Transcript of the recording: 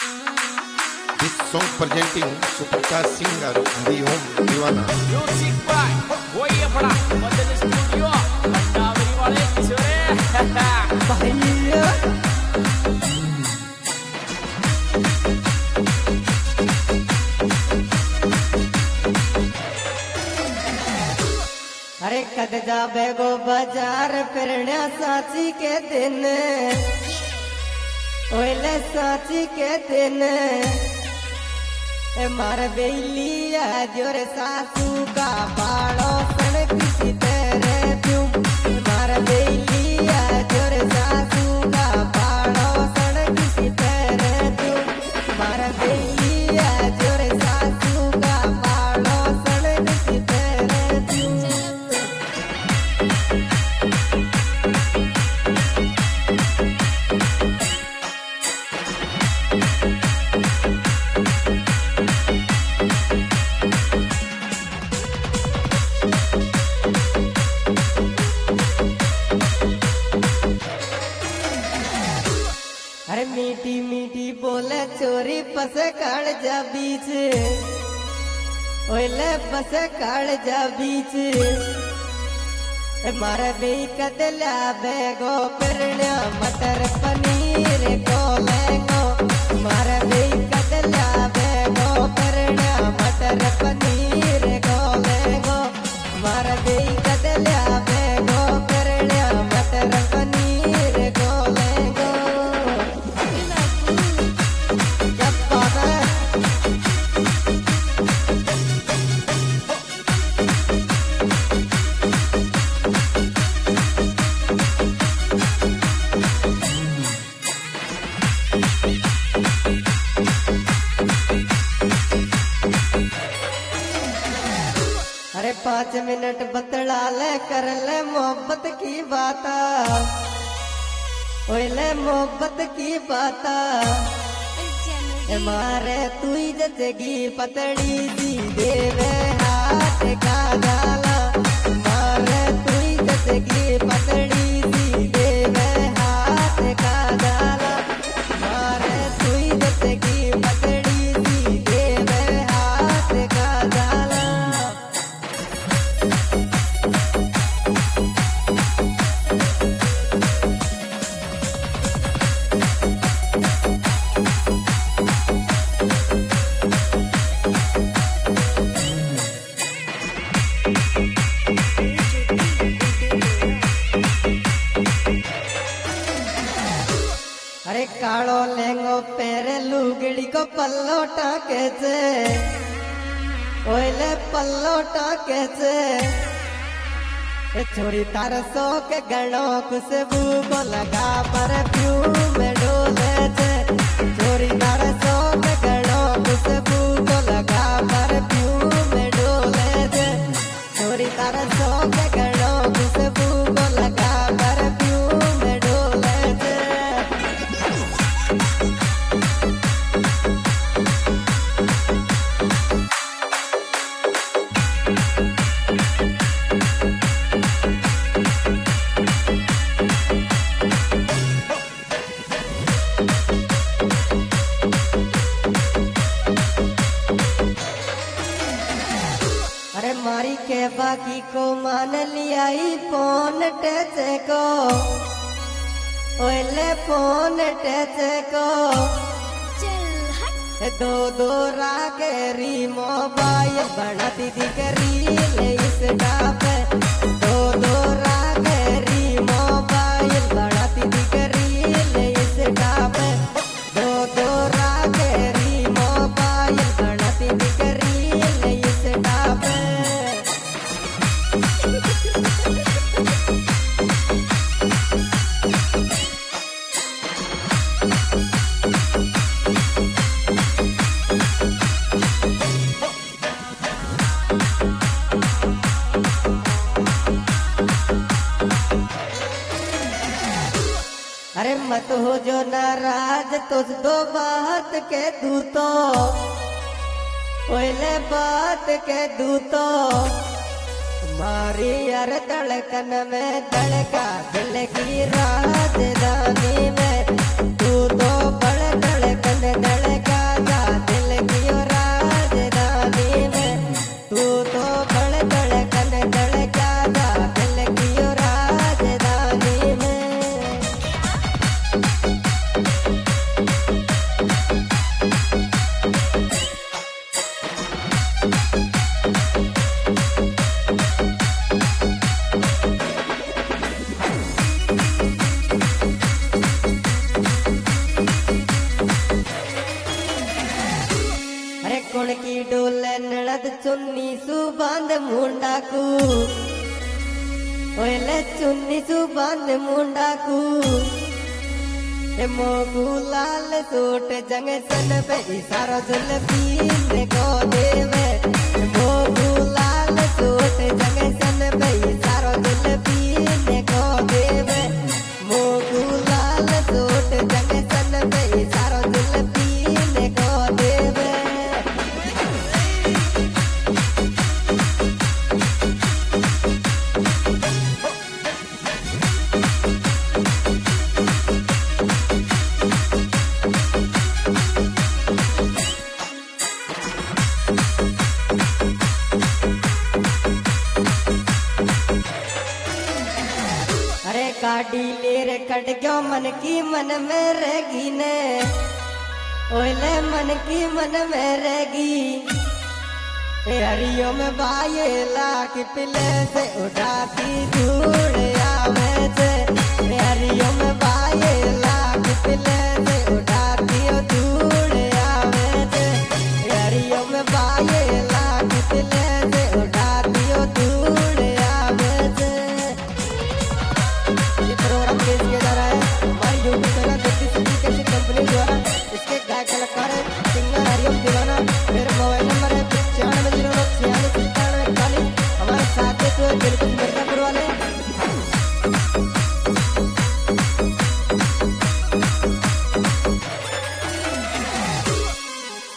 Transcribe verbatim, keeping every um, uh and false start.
This song presenting Suprakash singer The Om Diwana. Music by Boya Bada Madan Studio Mandaveri वाले किशोरे भैया अरे कद जाबे गो बाजार फिरण्या साची के दिन ओले साची के दिन मार बेलिया जोर सासू का बाड़ो सड़ किसी तेरे क्यों मार बेलिया जोर सासू का बाड़ो सड़ किसी तेरे क्यों मार बेलिया जोर सासू का बाड़ो सड़ किसी तेरे क्यों। अरे मीठी मीठी बोले चोरी पसे काढ़ जा बीच ओले पसे काढ़ जा बीच मारे बे कदला बेगो पिरण्या मटर पनीर को लेगो मारे बे कदला बेगो पिरण्या मटर पनीर को लेगो मारे बे कदला बेगो पिरण्या मटर पनीर को लेगो। अरे पाँच मिनट बतला ले कर ले मोहब्बत की बात ओले मोहब्बत की बात मारे तू जचगी पतड़ी दी देवे हाथ का गाला मारे तू जचगी पतड़ी दी देवे हाथ का गाला मारे तू जचगी पतड़ी दी देवे हाथ का गाला। अरे कालो लेंगो पेरे लुगड़ी को पल्लो टाके से ओले पल्लो टाके से छोरी तारसो के गणो खुशबू को लगा परफ्यूम डोले से छोरी तारसो के गणो खुशबू को लगा परफ्यूम डोले से छोरी तारसो के गणो खुशबू को लगा परफ्यूम डोले से। अरे मारी के बाकी को मान लिया ही फोन टेचे को ओले फोन टेचे को दो दो रागेरी मोबाइल बना दीदी करी ले इस डापे दो दो रागेरी मोबाइल बना दीदी करी ले इस डापे दो दो रागेरी मोबाइल बना दीदी करी ले इस डापे। अरे मत हो जो नाराज तुझ दो बात के दूतो ओले बात के दूतो मारी यार धड़कन में धड़का दिल की राजधानी में तू तो बड़ धड़कन धड़क सुन की डोले ननद चुन्नी सु बांध मुंडा को ओले चुन्नी सु बांध मुंडा को मोगू लाल सूट जंग सन पे इशारो जुल्फी ने को देवे मोगू लाल सूट जंग सन पे इशारो जुल्फी ने को देवे मोगू लाल सूट जंग सन पे इशारो जुल्फी ने को देवे। गाड़ी ले रे कट क्यों मन की मन में रहेगी ने ओले मन की मन में रहेगी हरियो में बायला की पिले से उठाती धूड़ आवे से हरियो में